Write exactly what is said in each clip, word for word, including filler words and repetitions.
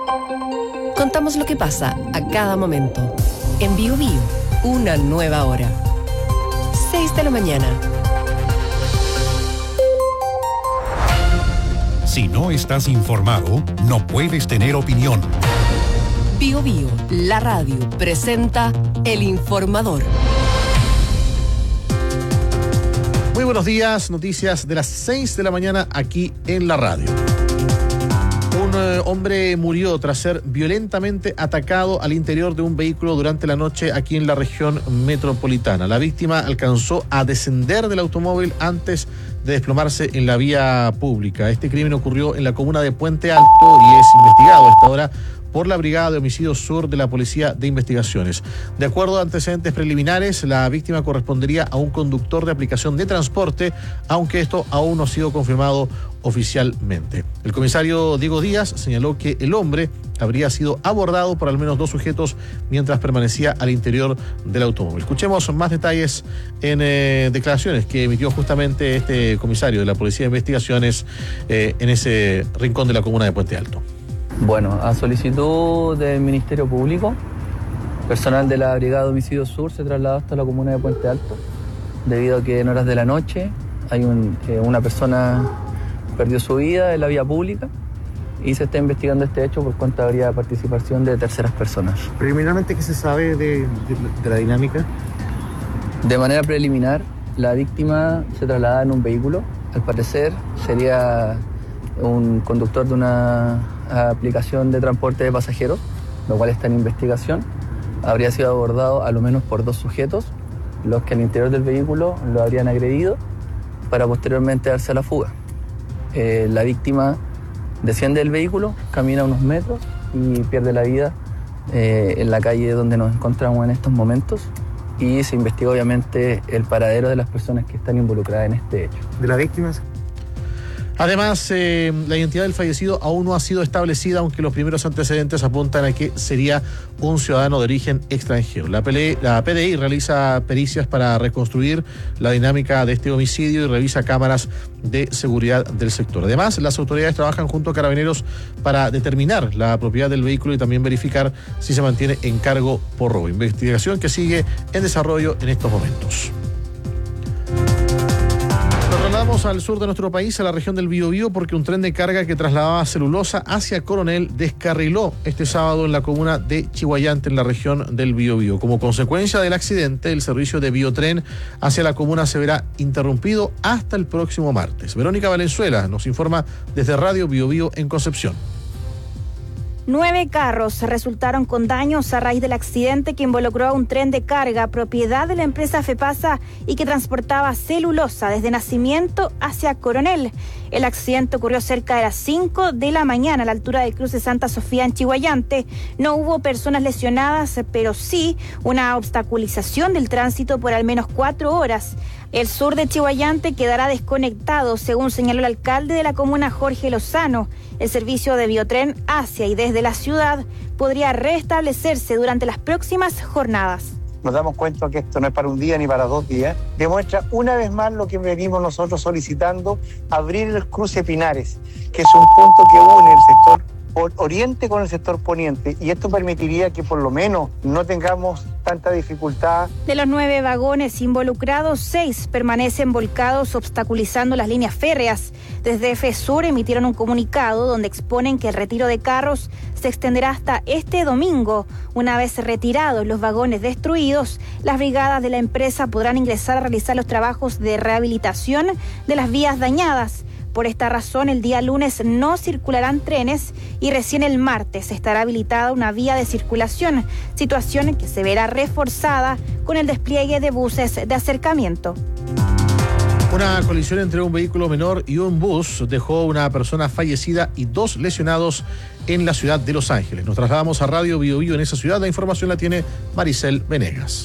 Contamos lo que pasa a cada momento. En Bio Bio, una nueva hora. seis de la mañana. Si no estás informado, no puedes tener opinión. Bio Bio, la radio, presenta El Informador. Muy buenos días, noticias de las seis de la mañana aquí en la radio. Un eh, hombre murió tras ser violentamente atacado al interior de un vehículo durante la noche aquí en la región metropolitana. La víctima alcanzó a descender del automóvil antes de desplomarse en la vía pública. Este crimen ocurrió en la comuna de Puente Alto y es investigado a esta hora por la Brigada de Homicidios Sur de la Policía de Investigaciones. De acuerdo a antecedentes preliminares, la víctima correspondería a un conductor de aplicación de transporte, aunque esto aún no ha sido confirmado oficialmente. El comisario Diego Díaz señaló que el hombre habría sido abordado por al menos dos sujetos mientras permanecía al interior del automóvil. Escuchemos más detalles en eh, declaraciones que emitió justamente este comisario de la Policía de Investigaciones eh, en ese rincón de la comuna de Puente Alto. Bueno, a solicitud del Ministerio Público, personal de la Brigada de Homicidios Sur se trasladó hasta la comuna de Puente Alto, debido a que en horas de la noche hay un, eh, una persona perdió su vida en la vía pública y se está investigando este hecho por cuanto habría participación de terceras personas. Preliminarmente, ¿qué se sabe de, de, de la dinámica? De manera preliminar, la víctima se traslada en un vehículo, al parecer sería un conductor de una aplicación de transporte de pasajeros, lo cual está en investigación. Habría sido abordado a lo menos por dos sujetos, los que al interior del vehículo lo habrían agredido para posteriormente darse a la fuga. Eh, la víctima desciende del vehículo, camina unos metros y pierde la vida eh, en la calle donde nos encontramos en estos momentos, y se investiga obviamente el paradero de las personas que están involucradas en este hecho. ¿De las víctimas? Además, eh, la identidad del fallecido aún no ha sido establecida, aunque los primeros antecedentes apuntan a que sería un ciudadano de origen extranjero. La, P D I realiza pericias para reconstruir la dinámica de este homicidio y revisa cámaras de seguridad del sector. Además, las autoridades trabajan junto a Carabineros para determinar la propiedad del vehículo y también verificar si se mantiene en cargo por robo. Investigación que sigue en desarrollo en estos momentos. Trasladamos al sur de nuestro país, a la región del Biobío, porque un tren de carga que trasladaba celulosa hacia Coronel descarriló este sábado en la comuna de Chihuayante, en la región del Biobío. Como consecuencia del accidente, el servicio de Biotren hacia la comuna se verá interrumpido hasta el próximo martes. Verónica Valenzuela nos informa desde Radio Biobío en Concepción. Nueve carros resultaron con daños a raíz del accidente que involucró a un tren de carga propiedad de la empresa FEPASA y que transportaba celulosa desde Nacimiento hacia Coronel. El accidente ocurrió cerca de las cinco de la mañana a la altura del cruce Santa Sofía en Chihuayante. No hubo personas lesionadas, pero sí una obstaculización del tránsito por al menos cuatro horas. El sur de Chihuayante quedará desconectado, según señaló el alcalde de la comuna, Jorge Lozano. El servicio de Biotren hacia y desde la ciudad podría restablecerse durante las próximas jornadas. Nos damos cuenta que esto no es para un día ni para dos días. Demuestra una vez más lo que venimos nosotros solicitando, abrir el cruce Pinares, que es un punto que une el sector oriente con el sector poniente, y esto permitiría que por lo menos no tengamos tanta dificultad. De los nueve vagones involucrados, seis permanecen volcados, obstaculizando las líneas férreas. Desde FESUR emitieron un comunicado donde exponen que el retiro de carros se extenderá hasta este domingo. Una vez retirados los vagones destruidos, las brigadas de la empresa podrán ingresar a realizar los trabajos de rehabilitación de las vías dañadas. Por esta razón, el día lunes no circularán trenes y recién el martes estará habilitada una vía de circulación, situación que se verá reforzada con el despliegue de buses de acercamiento. Una colisión entre un vehículo menor y un bus dejó una persona fallecida y dos lesionados en la ciudad de Los Ángeles. Nos trasladamos a Radio Biobío en esa ciudad. La información la tiene Maricel Venegas.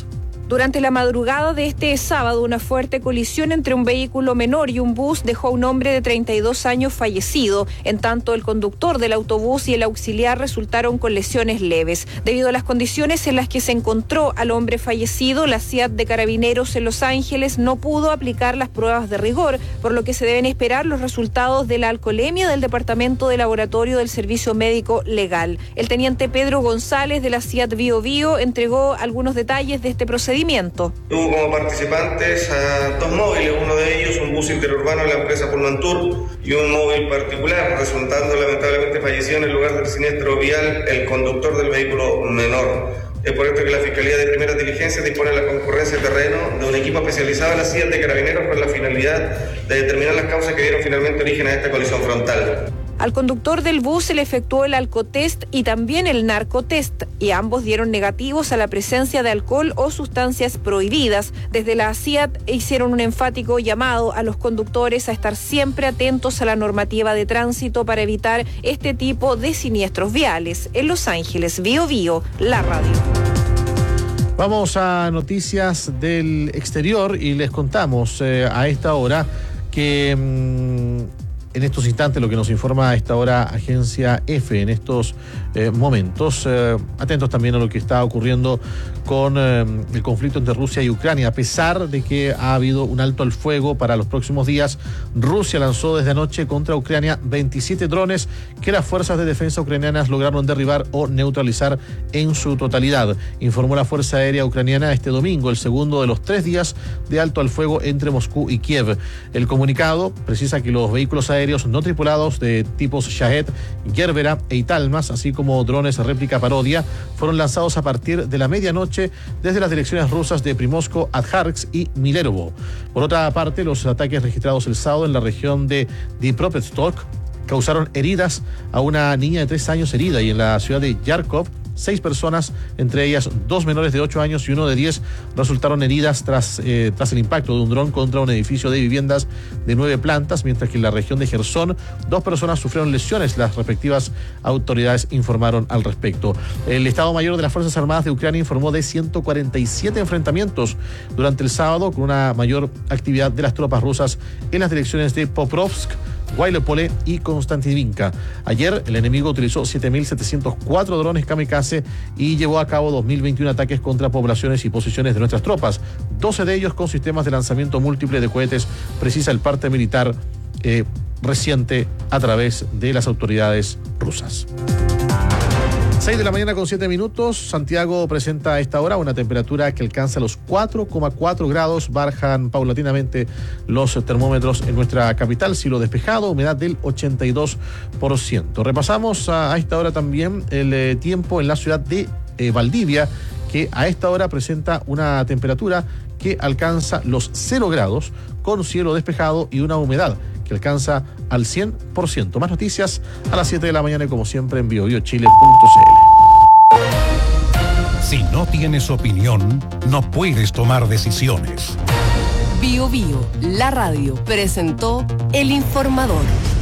Durante la madrugada de este sábado, una fuerte colisión entre un vehículo menor y un bus dejó a un hombre de treinta y dos años fallecido. En tanto, el conductor del autobús y el auxiliar resultaron con lesiones leves. Debido a las condiciones en las que se encontró al hombre fallecido, la C I A T de Carabineros en Los Ángeles no pudo aplicar las pruebas de rigor, por lo que se deben esperar los resultados de la alcoholemia del Departamento de Laboratorio del Servicio Médico Legal. El teniente Pedro González de la C I A T Bio Bio entregó algunos detalles de este procedimiento. Hubo como participantes a dos móviles, uno de ellos un bus interurbano de la empresa Pullmantur y un móvil particular, resultando lamentablemente fallecido en el lugar del siniestro vial el conductor del vehículo menor. Es por esto que la Fiscalía de Primera Diligencia dispone de la concurrencia de terreno de un equipo especializado en la C I A T de Carabineros con la finalidad de determinar las causas que dieron finalmente origen a esta colisión frontal. Al conductor del bus se le efectuó el alcotest y también el narcotest, y ambos dieron negativos a la presencia de alcohol o sustancias prohibidas. Desde la C I A T hicieron un enfático llamado a los conductores a estar siempre atentos a la normativa de tránsito para evitar este tipo de siniestros viales. En Los Ángeles, Bio Bio, la radio. Vamos a noticias del exterior y les contamos eh, a esta hora que... Mmm, En estos instantes, lo que nos informa a esta hora Agencia F, en estos eh, momentos, eh, atentos también a lo que está ocurriendo con eh, el conflicto entre Rusia y Ucrania. A pesar de que ha habido un alto al fuego para los próximos días, Rusia lanzó desde anoche contra Ucrania veintisiete drones que las fuerzas de defensa ucranianas lograron derribar o neutralizar en su totalidad, informó la Fuerza Aérea Ucraniana este domingo, el segundo de los tres días de alto al fuego entre Moscú y Kiev. El comunicado precisa que los vehículos aéreos no tripulados de tipos Shahed, Gerbera e Italmas, así como drones réplica parodia, fueron lanzados a partir de la medianoche desde las direcciones rusas de Primorsko, Ajtarsk y Milerovo. Por otra parte, los ataques registrados el sábado en la región de Dnipropetrovsk causaron heridas a una niña de tres años herida, y en la ciudad de Yarkov, seis personas, entre ellas dos menores de ocho años y uno de diez, resultaron heridas tras, eh, tras el impacto de un dron contra un edificio de viviendas de nueve plantas, mientras que en la región de Jersón, dos personas sufrieron lesiones. Las respectivas autoridades informaron al respecto. El Estado Mayor de las Fuerzas Armadas de Ucrania informó de ciento cuarenta y siete enfrentamientos durante el sábado, con una mayor actividad de las tropas rusas en las direcciones de Pokrovsk, Guaylopole y Konstantininka. Ayer el enemigo utilizó siete mil setecientos cuatro drones kamikaze y llevó a cabo dos mil veintiuno ataques contra poblaciones y posiciones de nuestras tropas, doce de ellos con sistemas de lanzamiento múltiple de cohetes, precisa el parte militar eh, reciente a través de las autoridades rusas. seis de la mañana con siete minutos. Santiago presenta a esta hora una temperatura que alcanza los cuatro coma cuatro grados. Bajan paulatinamente los termómetros en nuestra capital. Cielo despejado, humedad del ochenta y dos por ciento. Repasamos a, a esta hora también el eh, tiempo en la ciudad de eh, Valdivia, que a esta hora presenta una temperatura que alcanza los cero grados, con cielo despejado y una humedad que alcanza al cien por ciento. Más noticias a las siete de la mañana y como siempre en bio bio chile punto c l. Si no tienes opinión, no puedes tomar decisiones. Bio Bio, la radio, presentó El Informador.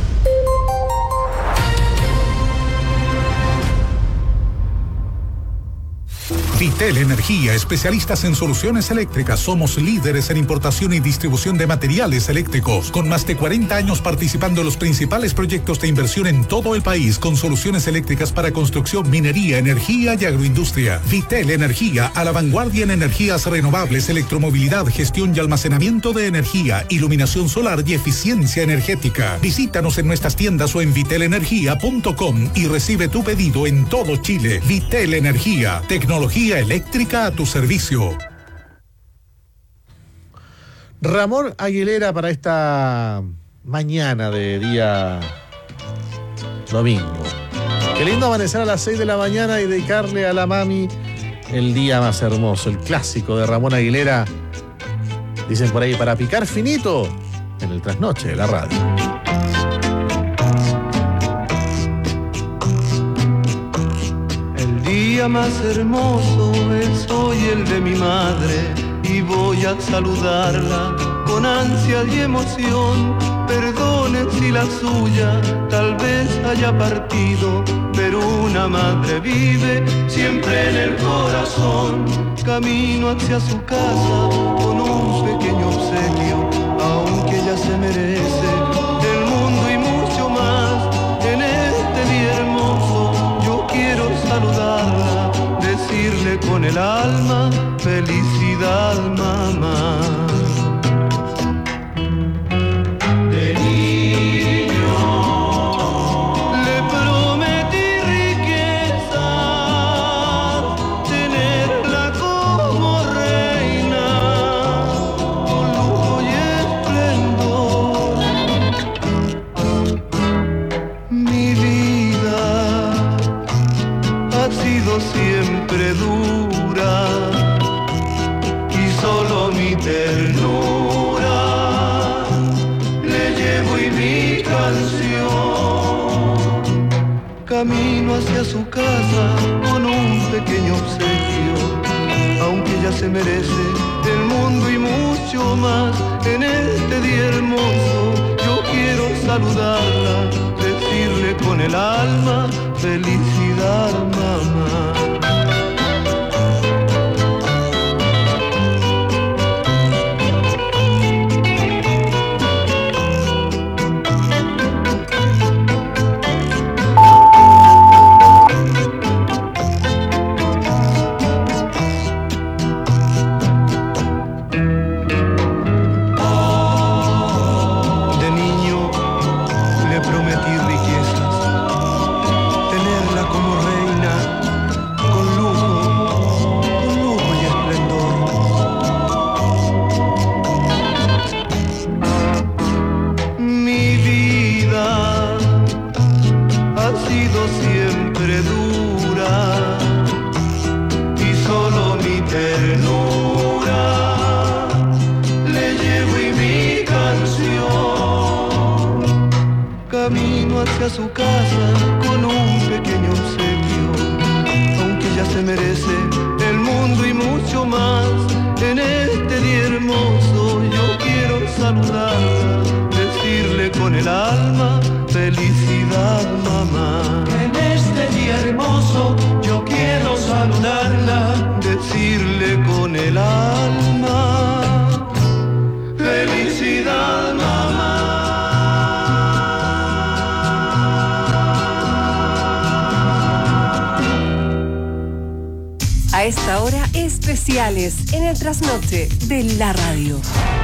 Vitel Energía, especialistas en soluciones eléctricas. Somos líderes en importación y distribución de materiales eléctricos, con más de cuarenta años participando en los principales proyectos de inversión en todo el país, con soluciones eléctricas para construcción, minería, energía y agroindustria. Vitel Energía, a la vanguardia en energías renovables, electromovilidad, gestión y almacenamiento de energía, iluminación solar y eficiencia energética. Visítanos en nuestras tiendas o en vitel energía punto com y recibe tu pedido en todo Chile. Vitel Energía, tecnología eléctrica a tu servicio. Ramón Aguilera para esta mañana de día domingo. Qué lindo amanecer a las seis de la mañana y dedicarle a la mami el día más hermoso, el clásico de Ramón Aguilera. Dicen por ahí, para picar finito en el trasnoche de la radio. El día más hermoso es hoy el de mi madre y voy a saludarla con ansia y emoción. Perdonen si la suya tal vez haya partido, pero una madre vive siempre en el corazón. Camino hacia su casa con un pequeño obsequio, aunque ella se merece el mundo y mucho más. En este día hermoso yo quiero saludarla, decirle con el alma, felicidad mamá. Siempre dura y solo mi ternura le llevo y mi canción. Camino hacia su casa con un pequeño obsequio, aunque ella se merece el mundo y mucho más. En este día hermoso yo quiero saludarla, decirle con el alma, felicidad mamá. A su casa con un pequeño obsequio, aunque ella se merece el mundo y mucho más. En este día hermoso yo quiero saludarla, decirle con el alma, felicidad mamá. En este día hermoso yo quiero saludarla, decirle con el alma, felicidad mamá. A esta hora, especiales en el trasnoche de la radio.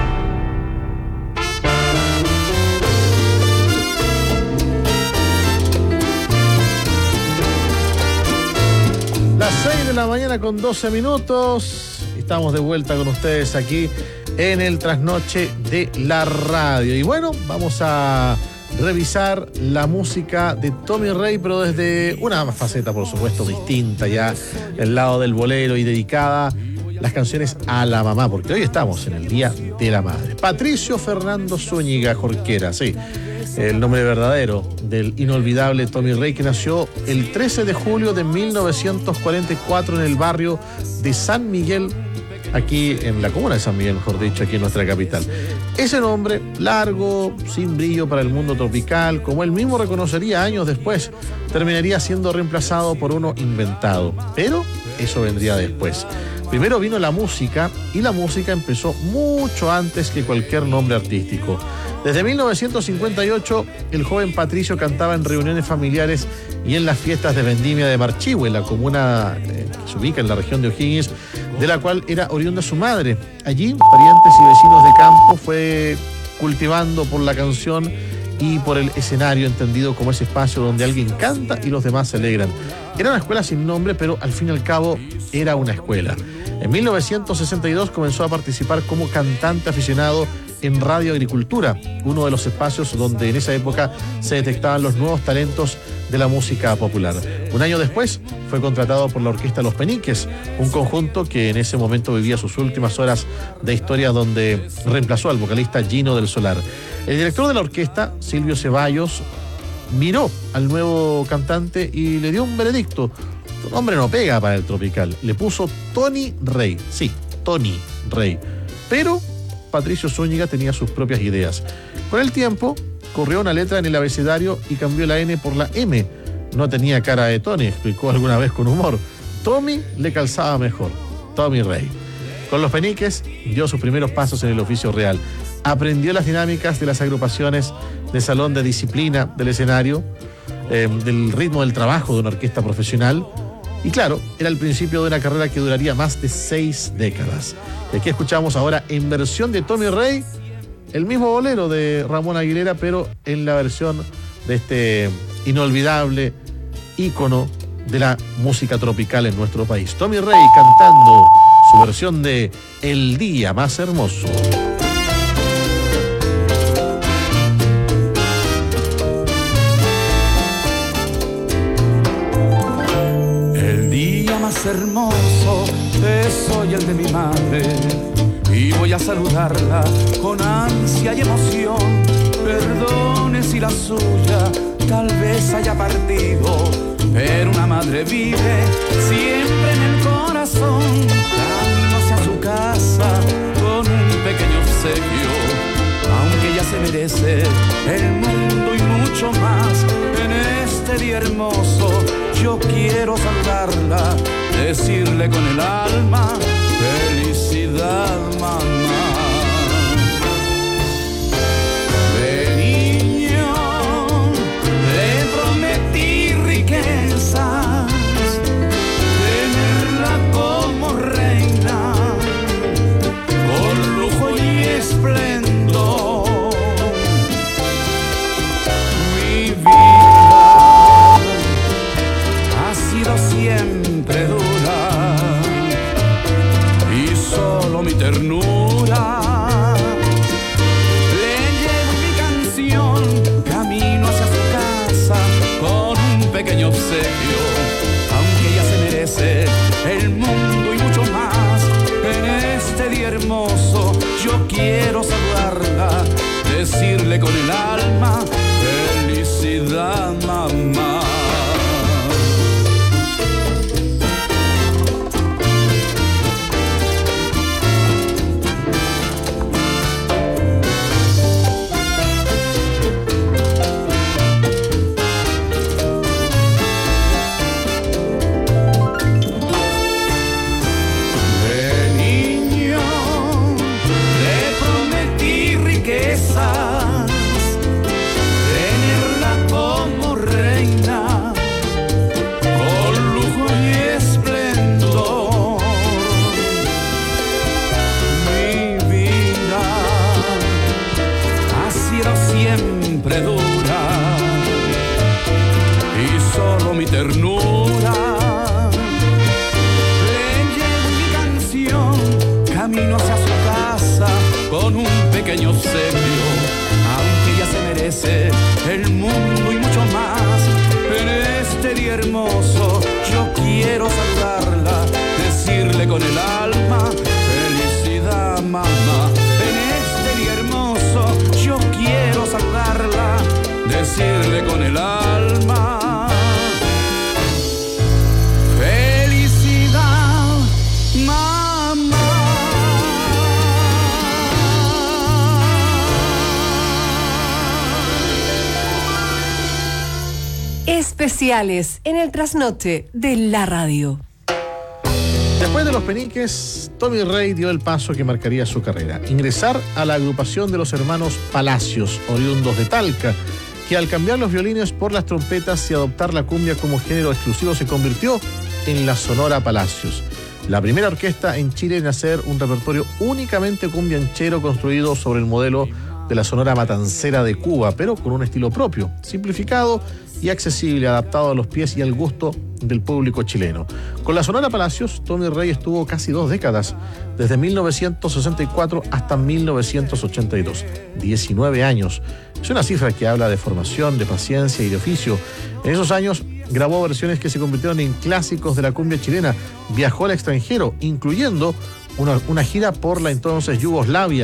Las seis de la mañana con doce minutos. Estamos de vuelta con ustedes aquí en el trasnoche de la radio. Y bueno, vamos a revisar la música de Tommy Rey, pero desde una faceta, por supuesto, distinta ya, el lado del bolero y dedicada las canciones a la mamá, porque hoy estamos en el Día de la Madre. Patricio Fernando Zúñiga Jorquera, sí, el nombre verdadero del inolvidable Tommy Rey, que nació el trece de julio de mil novecientos cuarenta y cuatro en el barrio de San Miguel, aquí en la comuna de San Miguel, mejor dicho, aquí en nuestra capital. Ese nombre, largo, sin brillo para el mundo tropical, como él mismo reconocería años después, terminaría siendo reemplazado por uno inventado. Pero eso vendría después. Primero vino la música, y la música empezó mucho antes que cualquier nombre artístico. Desde mil novecientos cincuenta y ocho, el joven Patricio cantaba en reuniones familiares y en las fiestas de vendimia de Marchihue, la comuna eh, que se ubica en la región de O'Higgins, de la cual era oriunda su madre. Allí, parientes y vecinos de campo fue cultivando por la canción y por el escenario, entendido como ese espacio donde alguien canta y los demás se alegran. Era una escuela sin nombre, pero al fin y al cabo era una escuela. En mil novecientos sesenta y dos comenzó a participar como cantante aficionado en Radio Agricultura, uno de los espacios donde en esa época se detectaban los nuevos talentos de la música popular. Un año después fue contratado por la Orquesta Los Peniques, un conjunto que en ese momento vivía sus últimas horas de historia, donde reemplazó al vocalista Gino del Solar. El director de la orquesta, Silvio Ceballos, miró al nuevo cantante y le dio un veredicto. Tu nombre no pega para el tropical. Le puso Tony Rey. Sí, Tony Rey. Pero Patricio Zúñiga tenía sus propias ideas. Con el tiempo, corrió una letra en el abecedario y cambió la N por la M. No tenía cara de Tony, explicó alguna vez con humor. Tommy le calzaba mejor. Tommy Rey. Con los Peniques dio sus primeros pasos en el oficio real. Aprendió las dinámicas de las agrupaciones de salón, de disciplina del escenario, eh, del ritmo del trabajo de una orquesta profesional. Y claro, era el principio de una carrera que duraría más de seis décadas. Y aquí escuchamos ahora en versión de Tommy Rey el mismo bolero de Ramón Aguilera, pero en la versión de este inolvidable ícono de la música tropical en nuestro país. Tommy Rey cantando su versión de El Día Más Hermoso. El día más hermoso es hoy el de mi madre, y voy a saludarla con ansia y emoción. Perdone si la suya tal vez haya partido, pero una madre vive siempre en el corazón. Camino hacia su casa con un pequeño obsequio, aunque ella se merece el mundo y mucho más. En este día hermoso yo quiero saludarla, decirle con el alma: felicidad, mamá. De niño le prometí riquezas, tenerla como reina, con lujo y esplendor. Mi vida ha sido siempre dura, y solo mi ternura le llevo mi canción. Camino hacia su casa con un pequeño obsequio, aunque ella se merece el mundo y mucho más. En este día hermoso yo quiero saludarla, decirle con el alma: felicidad, mamá. Pequeño obsequio, aunque ella se merece el mundo y mucho más. En este día hermoso yo quiero saludarla, decirle con el alma: felicidad, mamá. En este día hermoso yo quiero saludarla, decirle con el alma: felicidad, mamá. Especiales en el trasnoche de la radio. Después de los Peniques, Tommy Rey dio el paso que marcaría su carrera: ingresar a la agrupación de los hermanos Palacios, oriundos de Talca, que al cambiar los violines por las trompetas y adoptar la cumbia como género exclusivo se convirtió en la Sonora Palacios, la primera orquesta en Chile en hacer un repertorio únicamente cumbianchero construido sobre el modelo de la Sonora Matancera de Cuba, pero con un estilo propio, simplificado y accesible, adaptado a los pies y al gusto del público chileno. Con la Sonora Palacios, Tommy Rey estuvo casi dos décadas, desde mil novecientos sesenta y cuatro hasta mil novecientos ochenta y dos, diecinueve años. Es una cifra que habla de formación, de paciencia y de oficio. En esos años grabó versiones que se convirtieron en clásicos de la cumbia chilena, viajó al extranjero, incluyendo una, una gira por la entonces Yugoslavia,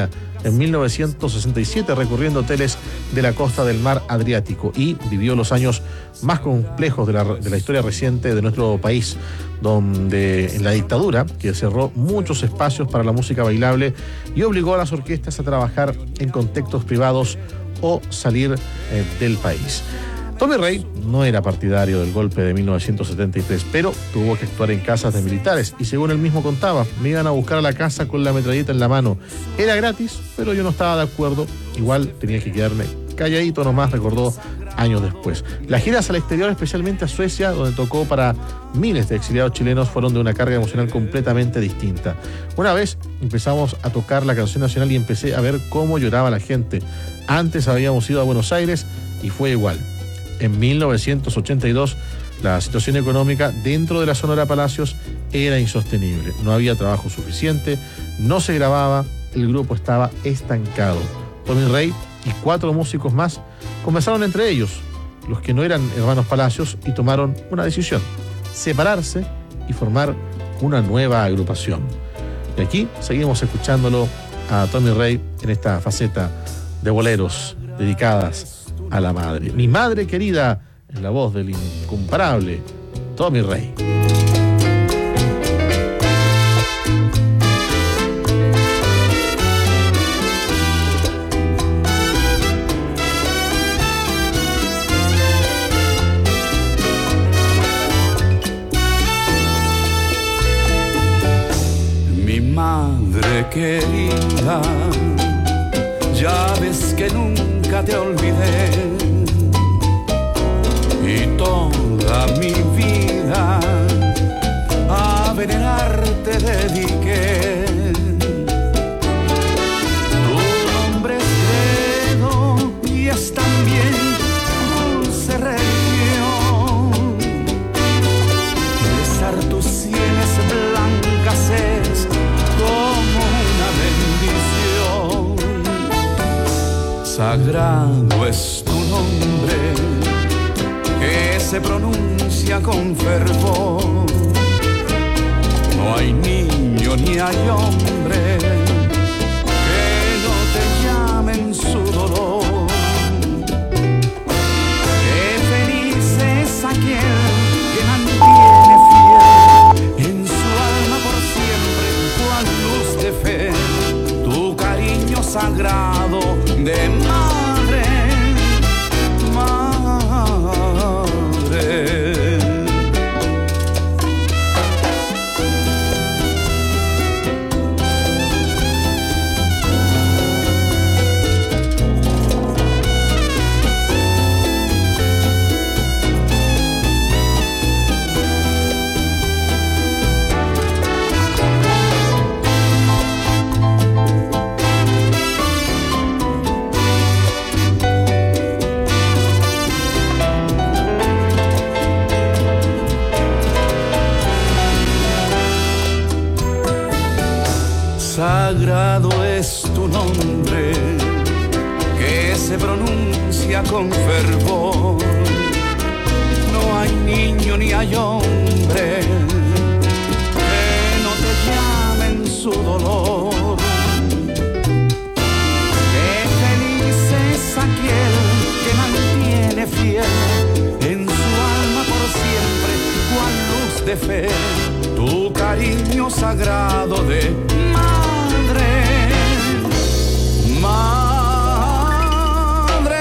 en mil novecientos sesenta y siete recorriendo hoteles de la costa del mar Adriático y vivió los años más complejos de la, de la historia reciente de nuestro país, donde en la dictadura, que cerró muchos espacios para la música bailable y obligó a las orquestas a trabajar en contextos privados o salir eh, del país. Tommy Rey no era partidario del golpe de mil novecientos setenta y tres, pero tuvo que actuar en casas de militares y según él mismo contaba, me iban a buscar a la casa con la metralleta en la mano. Era gratis, pero yo no estaba de acuerdo, igual tenía que quedarme calladito nomás, recordó años después. Las giras al exterior, especialmente a Suecia, donde tocó para miles de exiliados chilenos, fueron de una carga emocional completamente distinta. Una vez empezamos a tocar la canción nacional y empecé a ver cómo lloraba la gente. Antes habíamos ido a Buenos Aires y fue igual. En mil novecientos ochenta y dos, la situación económica dentro de la Sonora Palacios era insostenible. No había trabajo suficiente, no se grababa, el grupo estaba estancado. Tommy Rey y cuatro músicos más conversaron entre ellos, los que no eran hermanos Palacios, y tomaron una decisión: separarse y formar una nueva agrupación. Y aquí seguimos escuchándolo a Tommy Rey en esta faceta de boleros dedicadas a la madre. Mi madre querida, en la voz del incomparable Tommy Rey. Mi madre querida, ya ves que nunca te olvidé y toda mi vida a venerarte dediqué. Tu nombre es credo y es también dulce religión. Besar tus sienes blancas es como una bendición. Sagrado es tu nombre, que se pronuncia con fervor. No hay niño ni hay hombre que no te llame en su dolor. Qué feliz es aquel que mantiene fiel en su alma por siempre cual luz de fe tu cariño sagrado de madre, madre. Sagrado es tu nombre, que se pronuncia con fervor. No hay niño ni hay hombre que no te llame en su dolor. Qué feliz es aquel que mantiene fiel en su alma por siempre cual luz de fe tu cariño sagrado de madre, madre.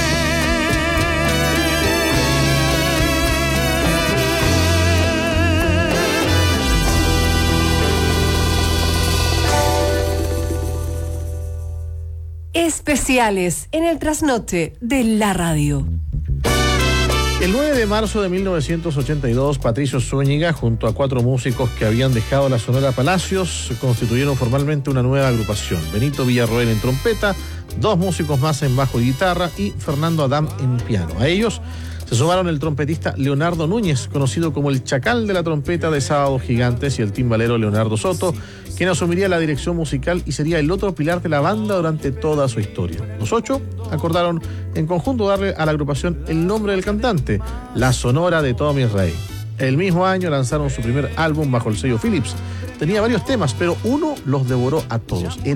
Especiales en el trasnoche de la radio. El nueve de marzo de mil novecientos ochenta y dos, Patricio Zúñiga, junto a cuatro músicos que habían dejado la Sonora Palacios, constituyeron formalmente una nueva agrupación. Benito Villarroel en trompeta, dos músicos más en bajo y guitarra y Fernando Adam en piano. A ellos se sumaron el trompetista Leonardo Núñez, conocido como el Chacal de la trompeta de Sábados Gigantes, y el timbalero Leonardo Soto, quien asumiría la dirección musical y sería el otro pilar de la banda durante toda su historia. Los ocho acordaron en conjunto darle a la agrupación el nombre del cantante, La Sonora de Tommy Rey. El mismo año lanzaron su primer álbum bajo el sello Philips. Tenía varios temas, pero uno los devoró a todos. Era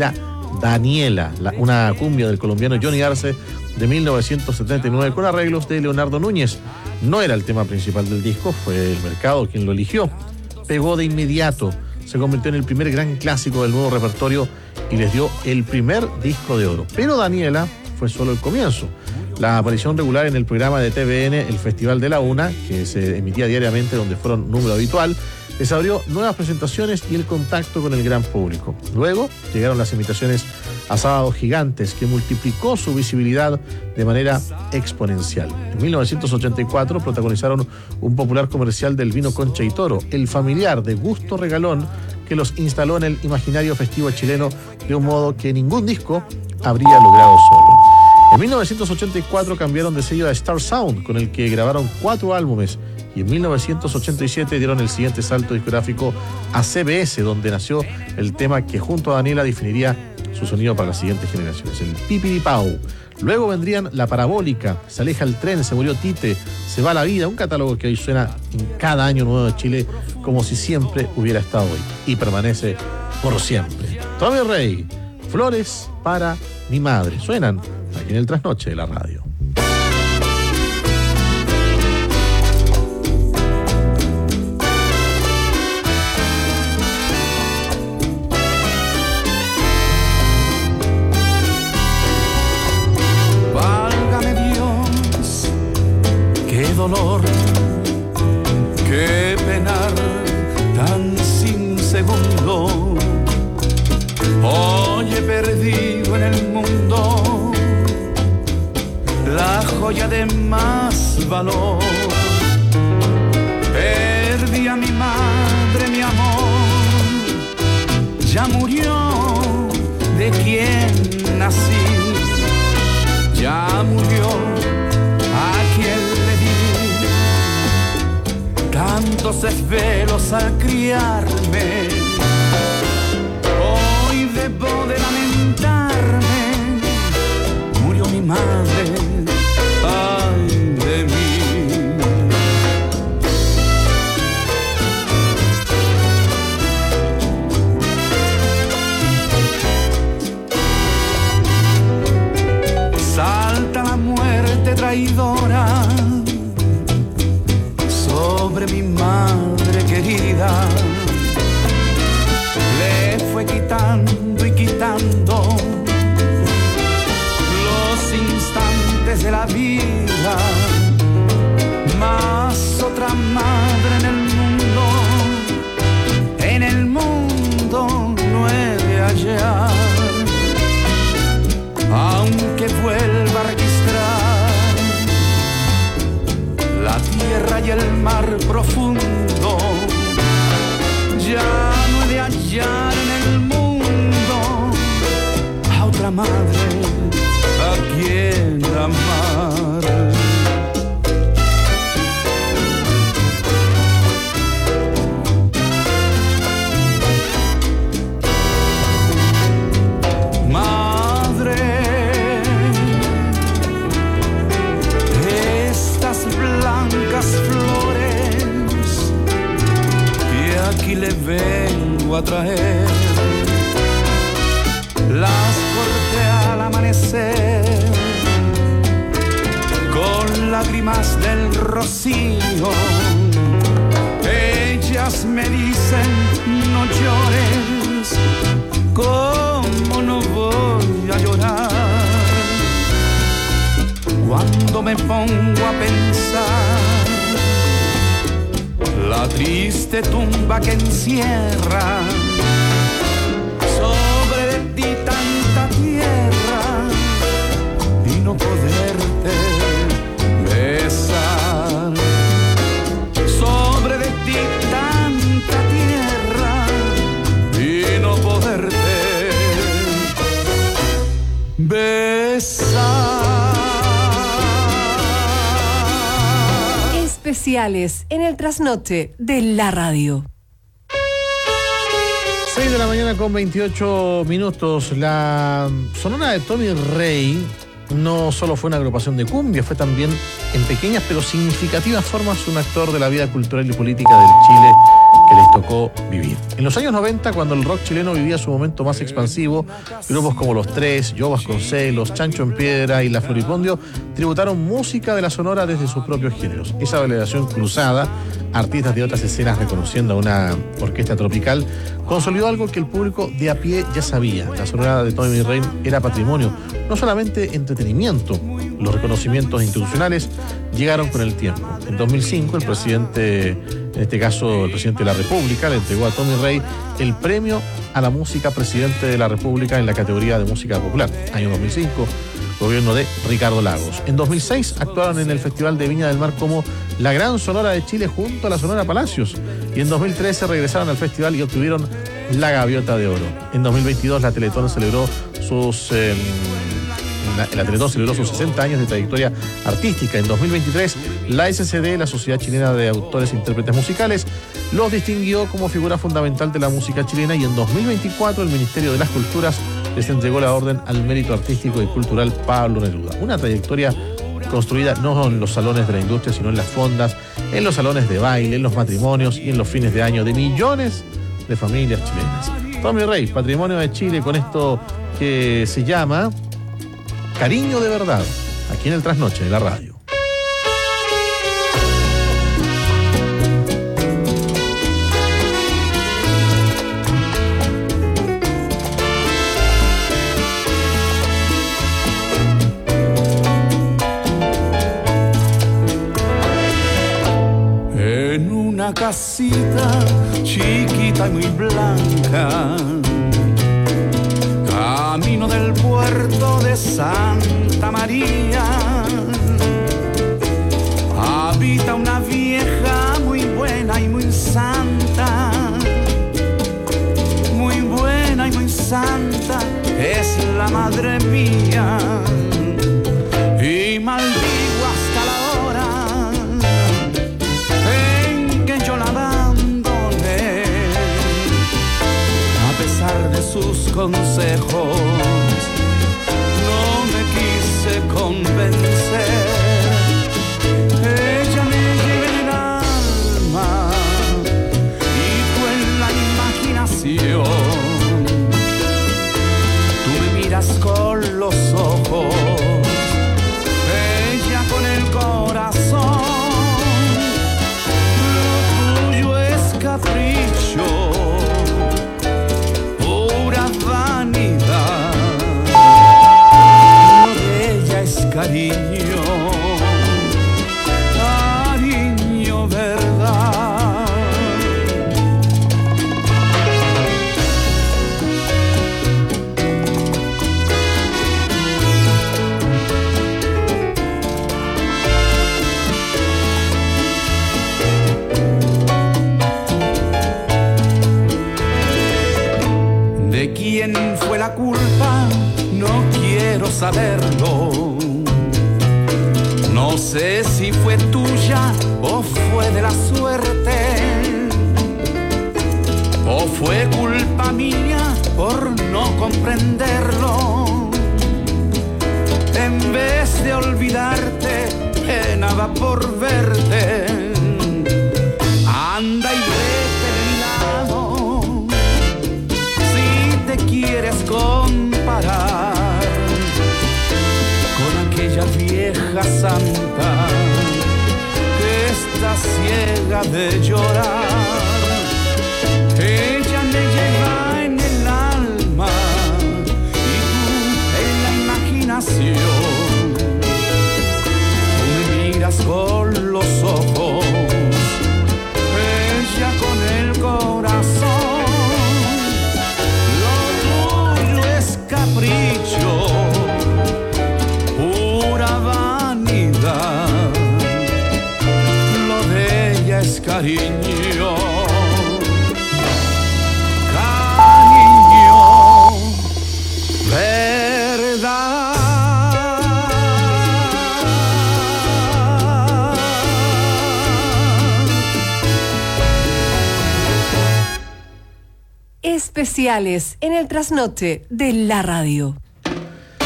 Daniela, la, una cumbia del colombiano Johnny Arce de mil novecientos setenta y nueve con arreglos de Leonardo Núñez. No era el tema principal del disco, fue el mercado quien lo eligió. Pegó de inmediato, se convirtió en el primer gran clásico del nuevo repertorio y les dio el primer disco de oro. Pero Daniela fue solo el comienzo. La aparición regular en el programa de T V N, el Festival de la Una, que se emitía diariamente, donde fueron número habitual, les abrió nuevas presentaciones y el contacto con el gran público. Luego llegaron las invitaciones a Sábados Gigantes, que multiplicó su visibilidad de manera exponencial. En mil novecientos ochenta y cuatro protagonizaron un popular comercial del vino Concha y Toro, el familiar de gusto regalón, que los instaló en el imaginario festivo chileno de un modo que ningún disco habría logrado solo. En mil novecientos ochenta y cuatro cambiaron de sello a Star Sound, con el que grabaron cuatro álbumes, y en mil novecientos ochenta y siete dieron el siguiente salto discográfico a C B S, donde nació el tema que junto a Daniela definiría su sonido para las siguientes generaciones, el Pipiripau. Luego vendrían La Parabólica, Se aleja el tren, Se murió Tite, Se va la vida, un catálogo que hoy suena en cada año nuevo de Chile como si siempre hubiera estado hoy, y permanece por siempre. Tommy Rey, Flores para mi madre, suenan aquí en el Trasnoche de la radio. Válgame Dios, qué dolor, qué penar tan sin segundo. Hoy he perdido en el mundo la joya de más valor. Perdí a mi madre, mi amor, ya murió de quien nací, ya murió a quien le di tantos desvelos al criarme. Hoy debo de lamentarme, murió mi madre, ay de mí. Salta la muerte traidora sobre mi madre querida. Le fue quitando y quitando los instantes de la vida, más otra madre en el mundo, en el mundo no he de hallar, aunque vuelva a registrar la tierra y el mar profundo, ya no he de hallar en el mundo a otra madre a quien amar. Madre, estas blancas flores que aquí le vengo a traer, las corté al amanecer con lágrimas del rocío. Ellas me dicen no llores, ¿cómo no voy a llorar? Cuando me pongo a pensar la triste tumba que encierra sobre de ti tanta tierra y no poderte besar, sobre de ti tanta tierra y no poderte besar. Especiales en el Trasnoche de la radio. seis de la mañana con veintiocho minutos. La Sonora de Tommy Rey no solo fue una agrupación de cumbia, fue también en pequeñas pero significativas formas un actor de la vida cultural y política del Chile que les tocó vivir. En los años noventa, cuando el rock chileno vivía su momento más expansivo, grupos como Los Tres, Yo Vasconcelos, Chancho en Piedra y La Floripondio tributaron música de la Sonora desde sus propios géneros. Esa validación cruzada, artistas de otras escenas reconociendo a una orquesta tropical, consolidó algo que el público de a pie ya sabía. La Sonora de Tommy Rey era patrimonio, no solamente entretenimiento. Los reconocimientos institucionales llegaron con el tiempo. En dos mil cinco, el presidente, en este caso el presidente de la República, le entregó a Tommy Rey el premio a la música Presidente de la República en la categoría de música popular. Año dos mil cinco, gobierno de Ricardo Lagos. En dos mil seis actuaron en el Festival de Viña del Mar como la Gran Sonora de Chile junto a la Sonora Palacios. Y en dos mil trece regresaron al festival y obtuvieron la Gaviota de Oro. En dos mil veintidós la Teletón celebró sus... Eh, La, la Teletón celebró sus sesenta años de trayectoria artística. En dos mil veintitrés, la S C D, la Sociedad Chilena de Autores e Intérpretes Musicales, los distinguió como figura fundamental de la música chilena, y en dos mil veinticuatro el Ministerio de las Culturas les entregó la Orden al Mérito Artístico y Cultural Pablo Neruda. Una trayectoria construida no en los salones de la industria, sino en las fondas, en los salones de baile, en los matrimonios y en los fines de año de millones de familias chilenas. Tommy Rey, patrimonio de Chile, con esto que se llama Cariño de Verdad, aquí en el Trasnoche de la radio. En una casita chiquita y muy blanca, camino del puerto de Santa María, habita una vieja muy buena y muy santa, muy buena y muy santa, es la madre mía, y maldigo hasta la hora en que yo la abandoné, a pesar de sus consejos. Convencer, ella me lleva en el alma y tú en la imaginación. Tú me miras con los ojos, ella con el corazón. Lo tuyo es capricho, pura vanidad. Cariño, cariño, verdad. ¿De quién fue la culpa? No quiero saberlo. No sé si fue tuya o fue de la suerte, o fue culpa mía por no comprenderlo. En vez de olvidarte, penaba por verte. Anda y vete de mi lado, si te quieres comparar aquella vieja santa que está ciega de llorar. Ella me lleva en el alma y tú en la imaginación. Tú me miras con los ojos, ella con el corazón. Lo tuyo es capricho, lo de ella es cariño, cariño, verdad. Especiales en el Trasnoche de la radio.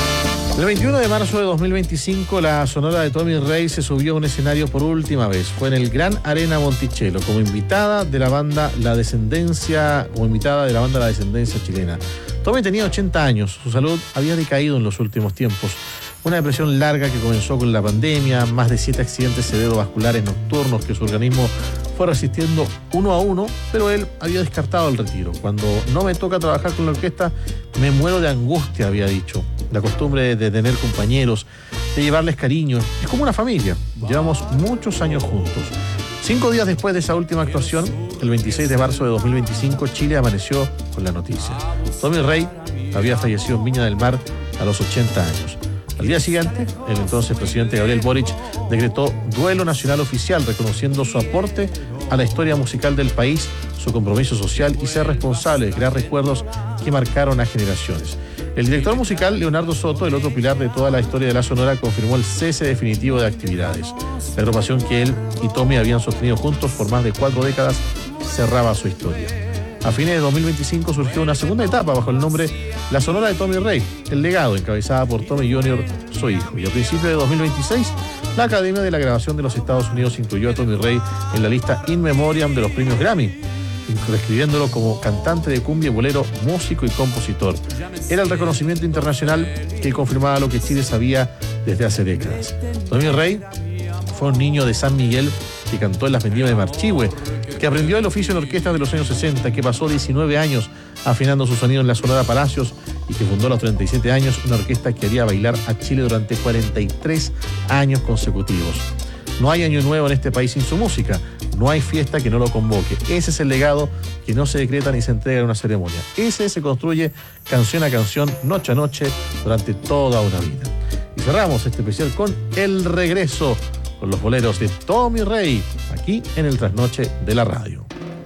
El veintiuno de marzo de dos mil veinticinco, la Sonora de Tommy Rey se subió a un escenario por última vez. Fue en el Gran Arena Monticello, como invitada de la banda La Descendencia, como invitada de la banda La Descendencia chilena. Tommy tenía ochenta años, su salud había decaído en los últimos tiempos. Una depresión larga que comenzó con la pandemia, más de siete accidentes cerebrovasculares nocturnos que su organismo fue resistiendo uno a uno, pero él había descartado el retiro. Cuando no me toca trabajar con la orquesta, me muero de angustia, había dicho. La costumbre de tener compañeros, de llevarles cariño, es como una familia. Llevamos muchos años juntos. Cinco días después de esa última actuación, el veintiséis de marzo de dos mil veinticinco, Chile amaneció con la noticia. Tommy Rey había fallecido en Viña del Mar a los ochenta años. Al día siguiente, el entonces presidente Gabriel Boric decretó duelo nacional oficial, reconociendo su aporte a la historia musical del país, su compromiso social y ser responsable de crear recuerdos que marcaron a generaciones. El director musical, Leonardo Soto, el otro pilar de toda la historia de la Sonora, confirmó el cese definitivo de actividades. La agrupación que él y Tommy habían sostenido juntos por más de cuatro décadas cerraba su historia. A fines de dos mil veinticinco surgió una segunda etapa bajo el nombre La Sonora de Tommy Rey, El Legado, encabezada por Tommy junior, su hijo. Y a principios de dos mil veintiséis, la Academia de la Grabación de los Estados Unidos incluyó a Tommy Rey en la lista In Memoriam de los premios Grammy, describiéndolo como cantante de cumbia y bolero, músico y compositor. Era el reconocimiento internacional que confirmaba lo que Chile sabía desde hace décadas. Tommy Rey fue un niño de San Miguel que cantó en las vendimias de Marchihue, que aprendió el oficio en orquestas de los años sesenta, que pasó diecinueve años afinando su sonido en la Sonora Palacios y que fundó a los treinta y siete años una orquesta que haría bailar a Chile durante cuarenta y tres años consecutivos. No hay año nuevo en este país sin su música, no hay fiesta que no lo convoque. Ese es el legado que no se decreta ni se entrega en una ceremonia. Ese se construye canción a canción, noche a noche, durante toda una vida. Y cerramos este especial con El Regreso, con los boleros de Tommy Rey, aquí en el Trasnoche de la Radio.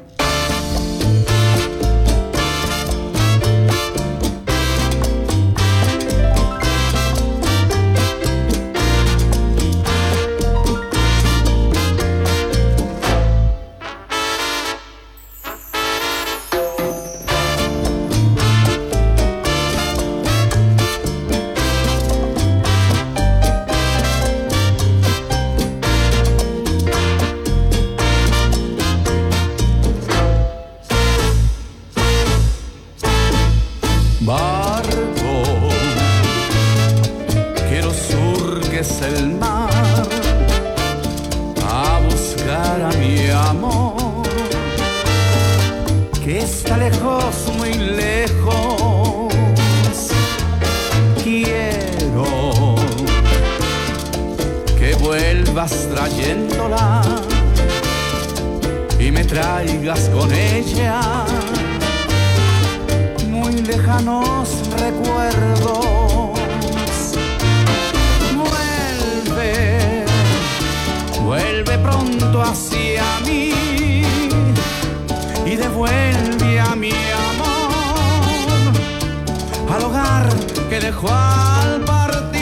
Trayéndola y me traigas con ella muy lejanos recuerdos. Vuelve, vuelve pronto hacia mí y devuelve a mi amor al hogar que dejó al partir.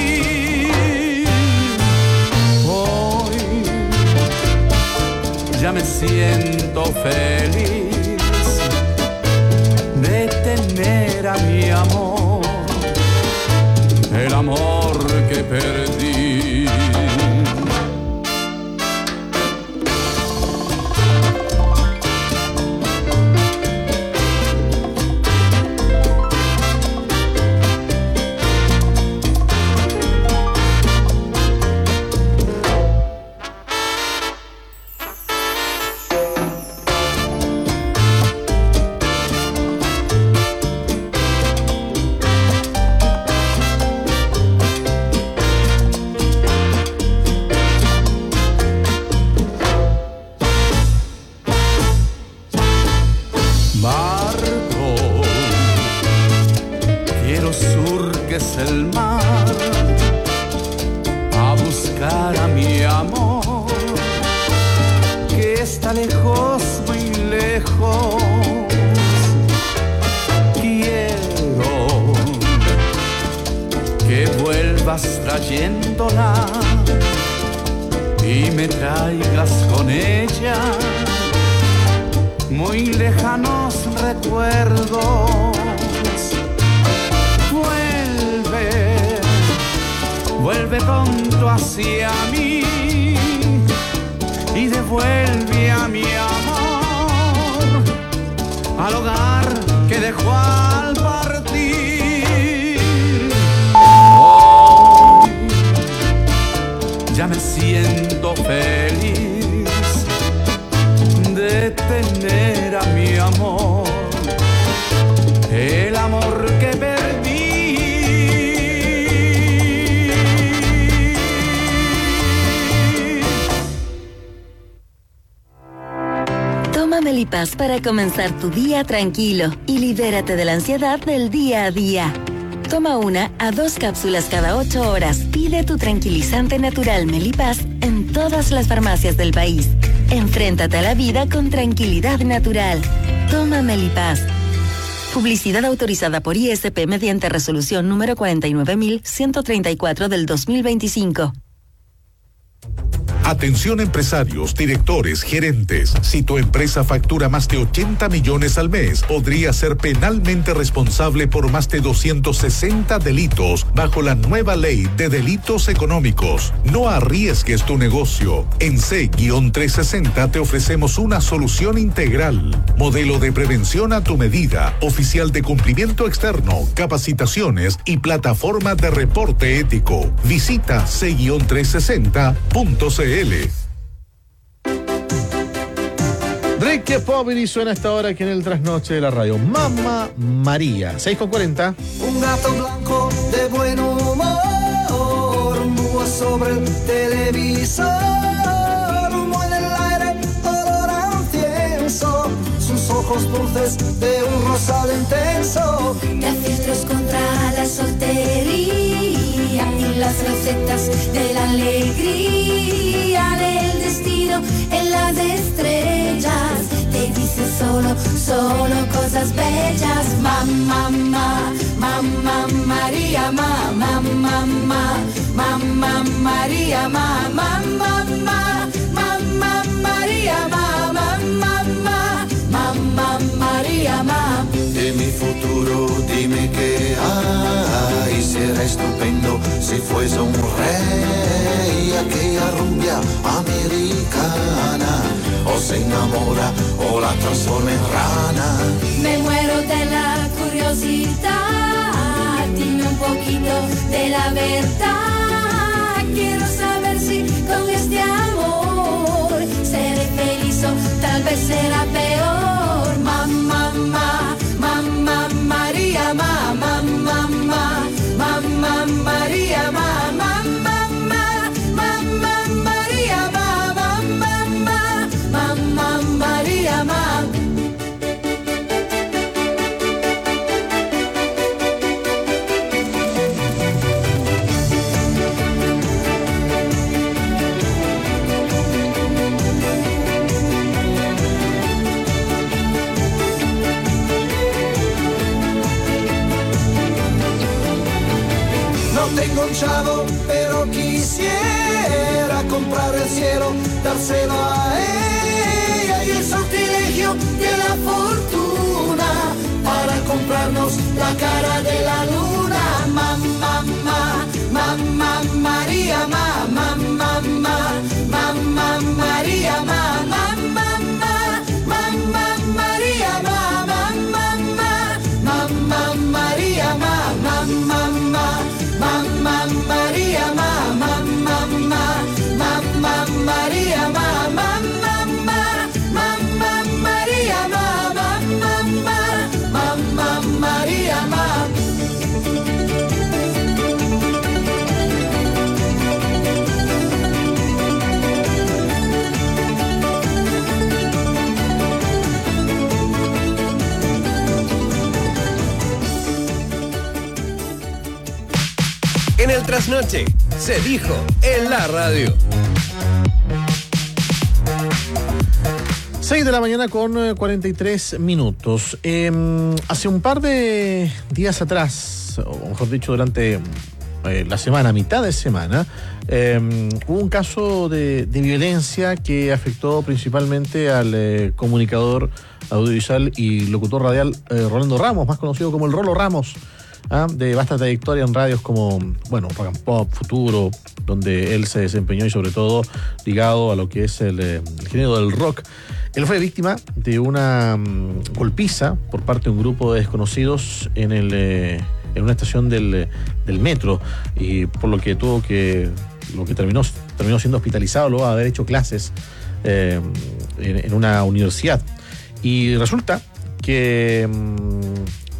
Ya me siento feliz de tener a mi amor, el amor que perdí. Trayéndola y me traigas con ella muy lejanos recuerdos. Vuelve, vuelve pronto hacia mí y devuelve a mi amor al hogar que dejó al partir. Hoy ya me siento feliz de tener a mi amor, el amor que perdí. Toma Melipaz para comenzar tu día tranquilo y libérate de la ansiedad del día a día. Toma una a dos cápsulas cada ocho horas. Pide tu tranquilizante natural Melipaz en todas las farmacias del país. Enfréntate a la vida con tranquilidad natural. Toma Melipaz. Publicidad autorizada por I S P mediante resolución número cuarenta y nueve mil ciento treinta y cuatro del dos mil veinticinco. Atención empresarios, directores, gerentes. Si tu empresa factura más de ochenta millones al mes, podría ser penalmente responsable por más de doscientos sesenta delitos bajo la nueva ley de delitos económicos. No arriesgues tu negocio. En C trescientos sesenta te ofrecemos una solución integral. Modelo de prevención a tu medida, oficial de cumplimiento externo, capacitaciones y plataforma de reporte ético. Visita C trescientos sesenta punto c l. Ricky Poveri suena a esta hora aquí en el trasnoche de la radio. Mamma María, seis con cuarenta. Un gato blanco de buen humor, un búho sobre el televisor, humo en el aire, olor a incienso, sus ojos dulces de un rosado intenso. De filtros contra la soltería y las recetas de la alegría del destino en las estrellas. Te dice solo, solo cosas bellas. Mamá, mamá, mamá María, mamá, mamá, mamá María, mamá, mamá, mamá María, mamá, mamá, mamá María, mamá. De mi futuro dime qué hay, será estupendo si fuese un rey, aquella rubia americana, o se enamora o la transforma en rana. Me muero de la curiosidad, dime un poquito de la verdad, quiero saber si con este amor seré feliz o tal vez será peor. Mamá, mamá, mamá María, mamá, mamá, mamá María, mamá, mamá, mamá María, mamá, mamá, mamá María, mamá. Tengo un chavo, pero quisiera comprar el cielo, dárselo a ella y el sortilegio de la fortuna para comprarnos la cara de la luna. Mamá, mamá, mamá María, mamá, mamá, mamá María, mamá, mamá, mamá María, mamá, mamá, mamá María, mamá, mamá. Mamá María, mamá, mamá, mamá María, mamá, mamá, mamá María, mamá, mamá, mamá María, mamá. En el trasnoche, se dijo en la radio. seis de la mañana con cuarenta y tres minutos. Eh, hace un par de días atrás, o mejor dicho, durante eh, la semana, mitad de semana, eh, hubo un caso de, de violencia que afectó principalmente al eh, comunicador audiovisual y locutor radial eh, Rolando Ramos, más conocido como el Rolo Ramos. ¿ah? de vasta trayectoria en radios como, bueno, Rock and Pop, Futuro, donde él se desempeñó y sobre todo ligado a lo que es el, el género del rock. Él fue víctima de una um, golpiza por parte de un grupo de desconocidos en el eh, en una estación del, del metro, y por lo que tuvo que lo que terminó terminó siendo hospitalizado luego de haber hecho clases eh, en, en una universidad. Y resulta que um,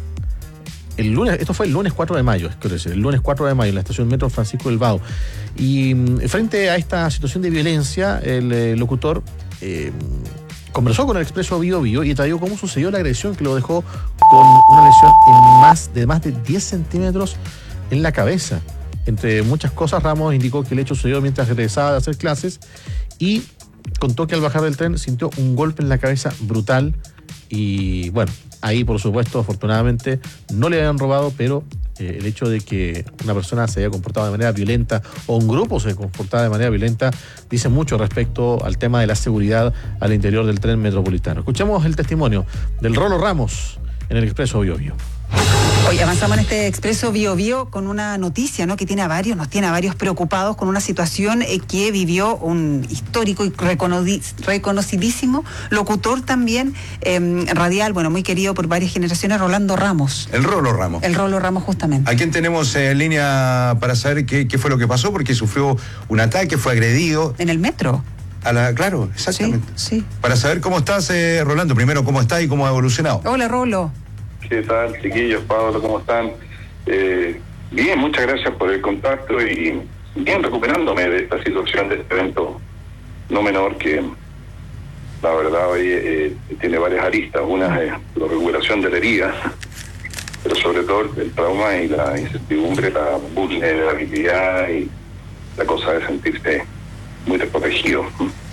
el lunes, esto fue el lunes cuatro de mayo, es decir, el lunes cuatro de mayo en la estación Metro Francisco del Bao. Y um, frente a esta situación de violencia, el eh, locutor eh, conversó con el Expreso Bío Bío y detalló cómo sucedió la agresión que lo dejó con una lesión en más de más de diez centímetros en la cabeza. Entre muchas cosas, Ramos indicó que el hecho sucedió mientras regresaba de hacer clases y contó que al bajar del tren sintió un golpe en la cabeza brutal. Y bueno, ahí por supuesto, afortunadamente, no le habían robado, pero eh, el hecho de que una persona se haya comportado de manera violenta o un grupo se comportaba de manera violenta dice mucho respecto al tema de la seguridad al interior del tren metropolitano. Escuchemos el testimonio del Rolo Ramos en el Expreso Bío Bío. Hoy avanzamos en este Expreso Bío Bío con una noticia, ¿no?, que tiene a varios, nos tiene a varios preocupados con una situación eh, que vivió un histórico y reconocí, reconocidísimo locutor también eh, radial, bueno, muy querido por varias generaciones, Rolando Ramos. El Rolo Ramos. El Rolo Ramos, justamente. ¿A quién tenemos en línea para saber qué, qué fue lo que pasó? Porque sufrió un ataque, fue agredido. En el metro. A la, claro, exactamente. Sí, sí. Para saber cómo estás, eh, Rolando, primero cómo estás y cómo ha evolucionado. Hola, Rolo. ¿Qué tal, chiquillos? Pablo, ¿cómo están? Eh, bien, muchas gracias por el contacto y bien recuperándome de esta situación, de este evento no menor que la verdad hoy eh, tiene varias aristas. Una es la recuperación de la herida, pero sobre todo el trauma y la incertidumbre, la vulnerabilidad y la cosa de sentirse muy desprotegido.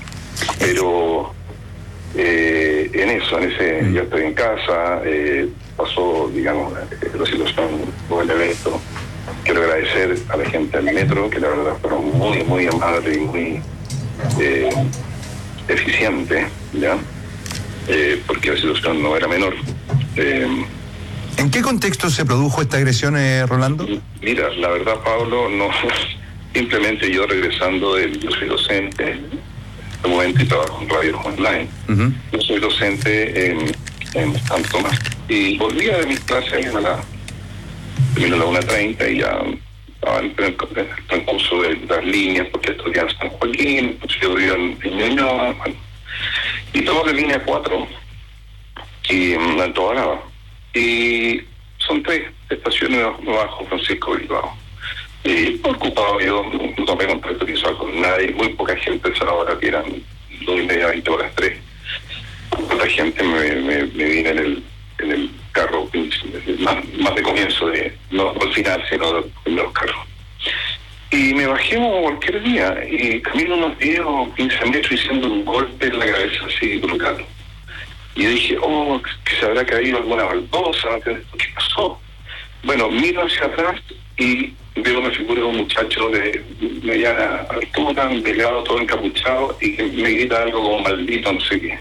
Pero eh, en eso, en ese, yo estoy en casa, eh, pasó, digamos, la situación o el evento. Quiero agradecer a la gente del metro, que la verdad fueron muy, muy amables y muy eh, eficientes, ¿ya? Eh, porque la situación no era menor. Eh, ¿En qué contexto se produjo esta agresión, eh, Rolando? Mira, la verdad, Pablo, no, simplemente yo regresando de, yo soy docente en este momento y trabajo en radio online. Uh-huh. Yo soy docente en, en San Tomás y volvía de mis clases a la terminó a la una treinta y ya estaba en el transcurso de las líneas porque estudiaba en San Joaquín, yo vivía en Ñuñoa, bueno, y tomo la línea cuatro y en Alto Brava. Y son tres estaciones bajo Francisco Bilbao. Y ocupado yo, no tomé contacto visual con nadie, muy poca gente a esa hora, que eran dos y media, veinte horas, tres. La gente me, me, me vine en el, en el carro, más, más de comienzo, de no al final, sino en los carros. Y me bajé como cualquier día y camino unos diez o quince metros y siento un golpe en la cabeza así brutal. Y yo dije, oh, que se habrá caído alguna baldosa, ¿qué pasó? Bueno, miro hacia atrás y veo una figura de un muchacho de mediana altura, delgado, todo encapuchado, y que me grita algo como maldito, no sé qué.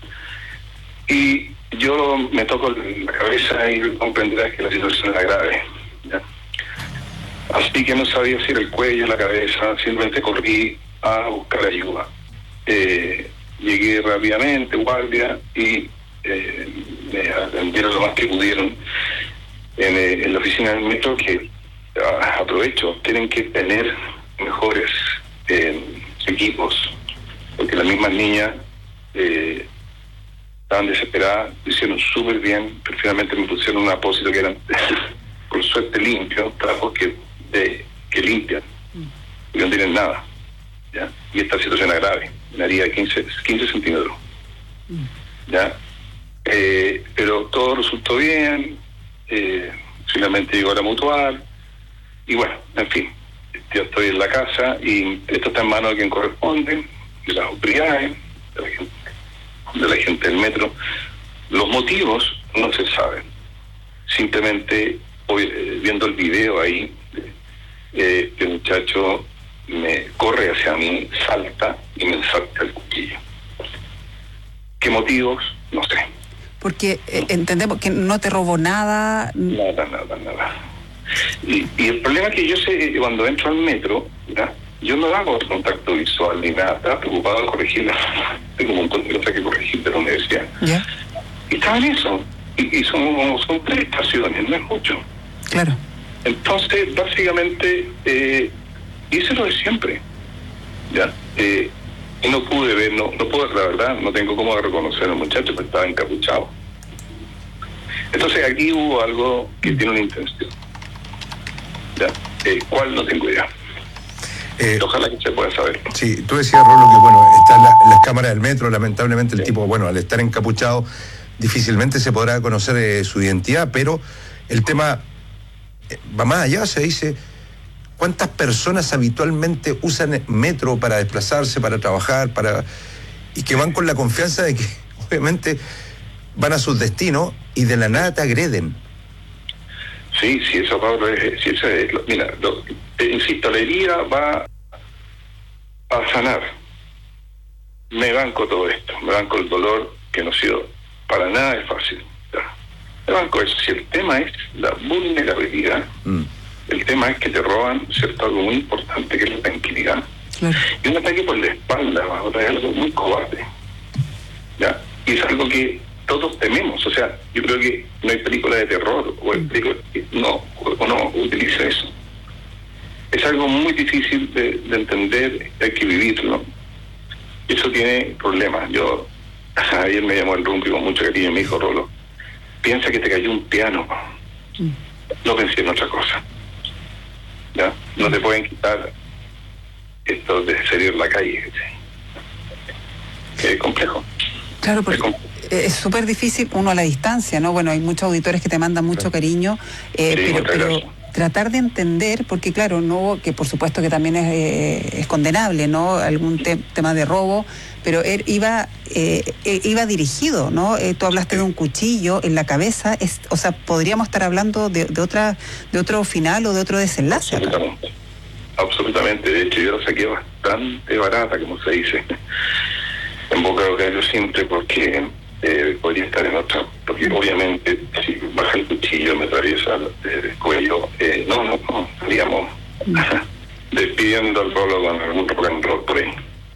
Y yo me toco la cabeza y comprenderás que la situación era grave, ¿ya? Así que no sabía si era el cuello, la cabeza, simplemente corrí a buscar ayuda. Eh, llegué rápidamente, guardia, y eh, me atendieron lo más que pudieron en, eh, en la oficina del metro, que ah, aprovecho, tienen que tener mejores eh, equipos, porque las mismas niñas eh, estaban desesperadas, lo hicieron súper bien, pero finalmente me pusieron un apósito que eran, por suerte, limpio, trapos que, de, que limpian, y no tienen nada, ¿ya? Y esta situación era grave, una herida de quince centímetros, ¿ya? Eh, pero todo resultó bien, eh, finalmente llegó a la mutual, y bueno, en fin, yo estoy en la casa y esto está en manos de quien corresponde, de las autoridades, de la gente, de la gente del metro. Los motivos no se saben, simplemente hoy, eh, viendo el video ahí, eh, el muchacho me corre hacia mí, salta y me salta el cuchillo. ¿Qué motivos? No sé. Porque eh, entendemos que no te robó nada. Nada, nada, nada. Y, y el problema es que yo sé, cuando entro al metro, ¿ya? Yo no hago contacto visual ni nada, estaba preocupado de corregir, tengo un montón de cosas que corregir de la universidad. ¿Ya? Y estaba en eso, y, y son, son tres estaciones, no es mucho. Claro. Entonces, básicamente, eh, hice lo de siempre, ¿ya? Eh, y no pude ver, no, no puedo, la verdad, no tengo cómo reconocer al muchacho, pero estaba encapuchado. Entonces aquí hubo algo que tiene una intención. ¿Ya? Eh, ¿Cuál? No tengo idea. Eh, Ojalá que se pueda saber. Sí, tú decías, Rolo, que bueno, están la, las cámaras del metro, lamentablemente el sí. tipo, bueno, al estar encapuchado, difícilmente se podrá conocer eh, su identidad, pero el tema eh, va más allá, se dice, ¿cuántas personas habitualmente usan metro para desplazarse, para trabajar, para y que van con la confianza de que, obviamente, van a sus destinos y de la nada te agreden? Sí, sí, eso, Pablo, es, sí, eso es, mira, lo, eh, insisto, la herida va a sanar. Me banco todo esto, me banco el dolor que no ha sido para nada es fácil. ¿Ya? Me banco eso. Si el tema es la vulnerabilidad, mm. el tema es que te roban, ¿cierto? Algo muy importante que es la tranquilidad. Claro. Y un ataque por la espalda, es algo muy cobarde. ¿Ya? Y es algo que todos tememos, o sea, yo creo que no hay película de terror o el película que no, o no utiliza eso. Es algo muy difícil de, de entender, hay que vivirlo. Eso tiene problemas. Yo, ayer me llamó el Rumpi con mucho cariño y me dijo, Rolo, piensa que te cayó un piano. Mm. No pensé en otra cosa. ¿Ya? No te pueden quitar esto de salir a la calle. Es complejo. Claro, porque es súper difícil uno a la distancia, ¿no? Bueno, hay muchos auditores que te mandan mucho cariño, eh, sí, pero, pero tratar de entender, porque claro, no, que por supuesto que también es, eh, es condenable, ¿no? Algún te- tema de robo, pero él iba eh, iba dirigido, ¿no? Eh, tú hablaste de un cuchillo en la cabeza, es, o sea, podríamos estar hablando de, de otra de otro final o de otro desenlace. Absolutamente. Acá. Absolutamente, de hecho yo la saqué bastante barata, como se dice, en boca de gallo simple, porque eh, podría estar en otra, porque obviamente si baja el cuchillo me atraviesa el, el cuello, eh, no, no, no, estaríamos despidiendo al Rolo con algún rock and roll por ahí.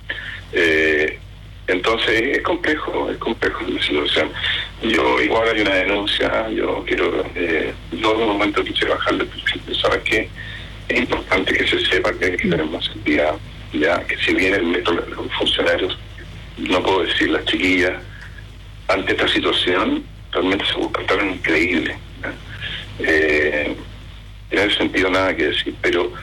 Eh, entonces es complejo, es complejo la situación. Yo igual hay una denuncia, yo quiero, eh, yo en un momento quise bajarle, porque sabes que es importante que se sepa que hay que tener más seguridad, ya que si bien el metro, los funcionarios, no puedo decir las chiquillas, ante esta situación realmente se comportaron increíble. Eh, en ese sentido nada que decir, pero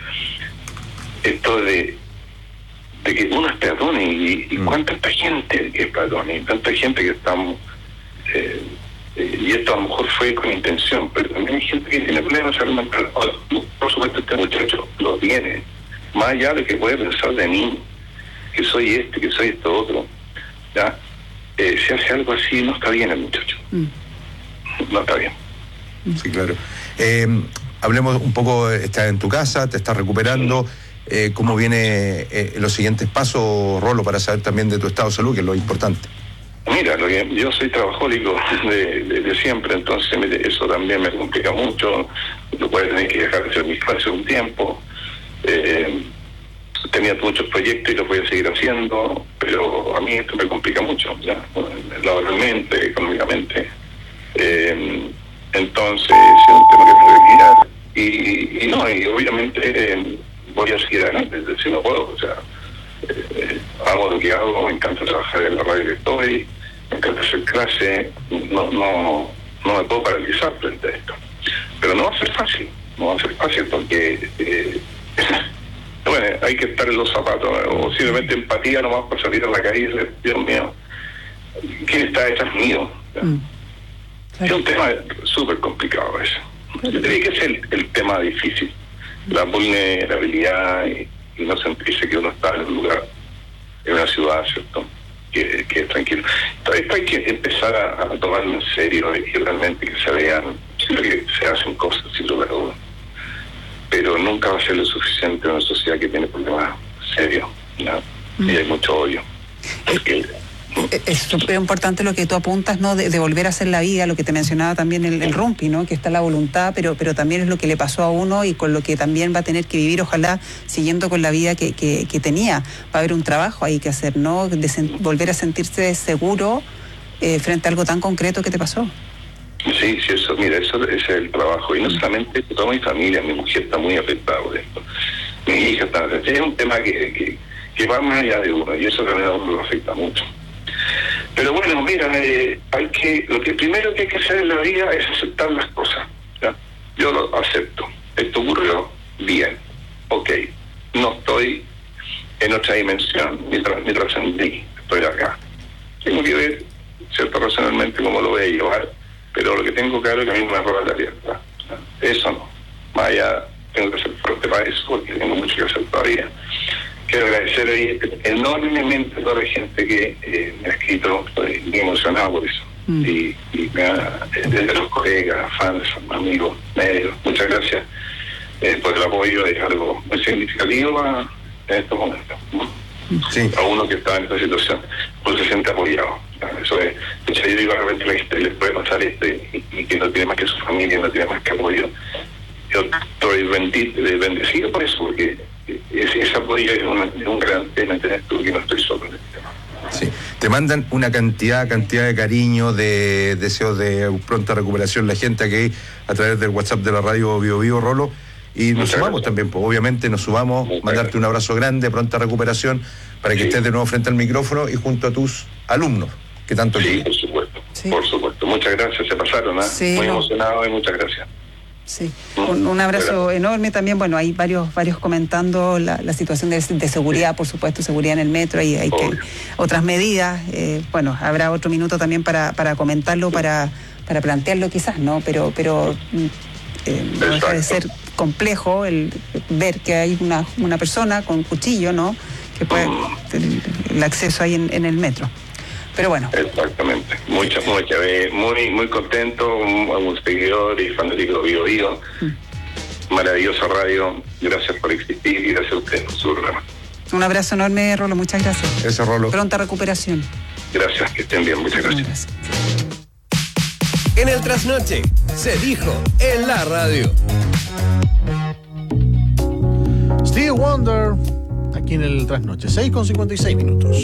esto de de que uno es peatón y, y cuánta gente que es peatón y tanta gente que estamos eh, eh, y esto a lo mejor fue con intención, pero también hay gente que tiene problemas de salud mental. Por supuesto este muchacho lo tiene, más allá de que puede pensar de mí, que soy este, que soy esto otro, ¿ya? Eh, si hace algo así no está bien el muchacho, mm. no está bien. Sí, claro. Eh, hablemos un poco, estás en tu casa, te estás recuperando. Sí. Eh, ¿Cómo viene eh, los siguientes pasos, Rolo, para saber también de tu estado de salud, que es lo importante? Mira, lo que, yo soy trabajólico de, de, de siempre, entonces eso también me complica mucho. No voy a tener que dejar de hacer mis clases un tiempo. Eh, tenía muchos proyectos y los voy a seguir haciendo, pero a mí esto me complica mucho, ya, laboralmente, económicamente. Eh, entonces es un tema que tengo que mirar. Y, y no, y obviamente eh, voy a seguir adelante, si no puedo, o sea, eh, hago lo que hago, me encanta trabajar en la radio que estoy, me encanta hacer clase, no, no, no me puedo paralizar frente a esto. Pero no va a ser fácil, no va a ser fácil porque eh, bueno, hay que estar en los zapatos, o simplemente empatía nomás para salir a la calle y decir, Dios mío, ¿quién está detrás mío? Mm. Es un tema súper complicado eso. Yo diría que es el, el tema difícil, la vulnerabilidad y, y no sentirse que uno está en un lugar, en una ciudad, ¿cierto? Que, que es tranquilo. Esto hay que empezar a, a tomarlo en serio y realmente que se vean, sino que se hacen cosas sin lugar a dudas. Pero nunca va a ser lo suficiente en una sociedad que tiene problemas serios, ¿no? Mm. Y hay mucho odio. Porque Es súper importante lo que tú apuntas, ¿no? De, de volver a hacer la vida, lo que te mencionaba también el, el Rumpi, ¿no? Que está la voluntad, pero, pero también es lo que le pasó a uno y con lo que también va a tener que vivir, ojalá, siguiendo con la vida que, que, que tenía. Va a haber un trabajo ahí que hacer, ¿no? De sen- volver a sentirse seguro eh, frente a algo tan concreto que te pasó. Sí, sí, eso, mira, eso ese es el trabajo. Y no solamente toda mi familia, mi mujer está muy afectada por esto. Mi hija está, es un tema que, que, que va más allá de uno, y eso también a uno lo afecta mucho. Pero bueno, mira, eh, hay que, lo que primero que hay que hacer en la vida es aceptar las cosas, ¿ya? Yo lo acepto. Esto ocurrió, bien, ok. No estoy en otra dimensión, ni, tra- ni trascendí, estoy acá. Tengo que ver, cierto, racionalmente cómo lo voy a llevar, pero lo que tengo claro es que a mí me roba la libertad. Eso no. Vaya, tengo que ser fuerte para eso, porque tengo mucho que hacer todavía. Quiero agradecer hoy enormemente a toda la gente que eh, me ha escrito, estoy muy emocionado por eso. Mm. Y, y me ha, desde los colegas, fans, amigos, medios, muchas gracias eh, por el apoyo, es algo muy significativo a, en estos momentos. Sí. A uno que está en esta situación, pues se siente apoyado. Eso es, o sea, yo digo, de repente a la gente le puede pasar esto y, y que no tiene más que su familia, no tiene más que apoyo. Yo estoy bendito, bendecido por eso, porque ese, ese apoyo es, una, es un gran tema, tener tú que no estoy solo en este tema. Sí, te mandan una cantidad, cantidad de cariño, de deseos de pronta recuperación la gente aquí a través del WhatsApp de la radio Bio Bio, Rolo, y nos Muchas sumamos gracias. También, pues obviamente nos sumamos, Muchas mandarte gracias. Un abrazo grande, pronta recuperación, para que sí. estés de nuevo frente al micrófono y junto a tus alumnos, que tanto Sí, quieren. por supuesto, sí. por supuesto. Muchas gracias, se pasaron, ¿eh? Sí, muy no. emocionado y muchas gracias. Sí, un, un abrazo enorme también. Bueno, hay varios varios comentando la, la situación de, de seguridad, por supuesto, seguridad en el metro, y hay que, otras medidas. Eh, bueno, habrá otro minuto también para, para comentarlo, para, para plantearlo quizás, ¿no? Pero pero eh, no deja de ser complejo el ver que hay una, una persona con cuchillo, ¿no? Que puede el, el acceso ahí en, en el metro. Pero bueno. Exactamente. Muchas, muchas. Muy, muy contento, un, un seguidor y fanático de Bio Bio. Mm. Maravillosa radio. Gracias por existir y gracias a ustedes por su programa. Un abrazo enorme, Rolo. Muchas gracias. Eso, Rolo. Pronta recuperación. Gracias, que estén bien. Muchas gracias. En el trasnoche se dijo en la radio. Stevie Wonder, aquí en el trasnoche, seis con cincuenta y seis minutos.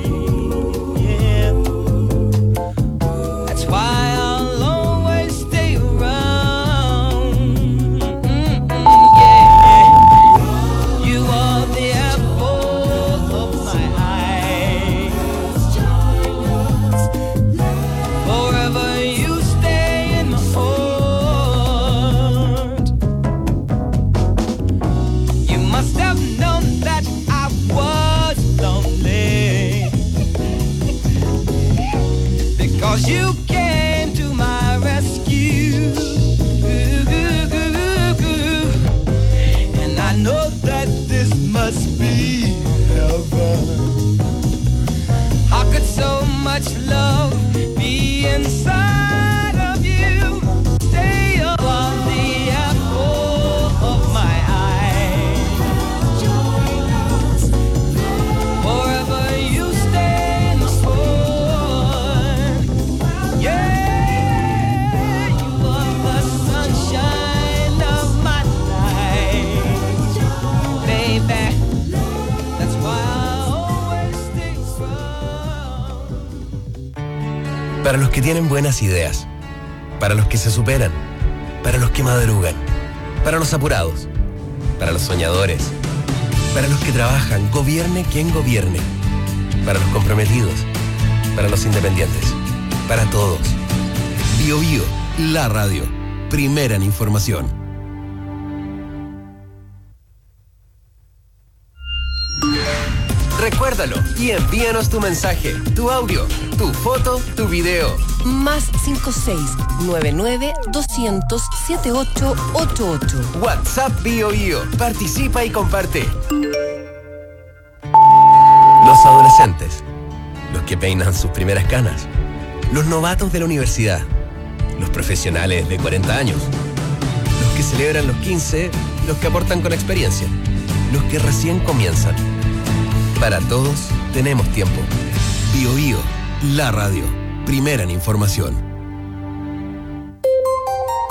That's why I'll always stay Para los que tienen buenas ideas. Para los que se superan. Para los que madrugan. Para los apurados. Para los soñadores. Para los que trabajan, gobierne quien gobierne. Para los comprometidos. Para los independientes. Para todos. Bio Bio, la radio. Primera en información. Recuérdalo y envíanos tu mensaje, tu audio, tu foto, tu video. Más cinco seis nueve nueve doscientos setenta y ocho ochenta y ocho. WhatsApp Bio Bio. Participa y comparte. Los adolescentes. Los que peinan sus primeras canas. Los novatos de la universidad. Los profesionales de cuarenta años. Los que celebran los quince. Los que aportan con experiencia. Los que recién comienzan. Para todos tenemos tiempo. Bio Bio, la radio. Primera en información.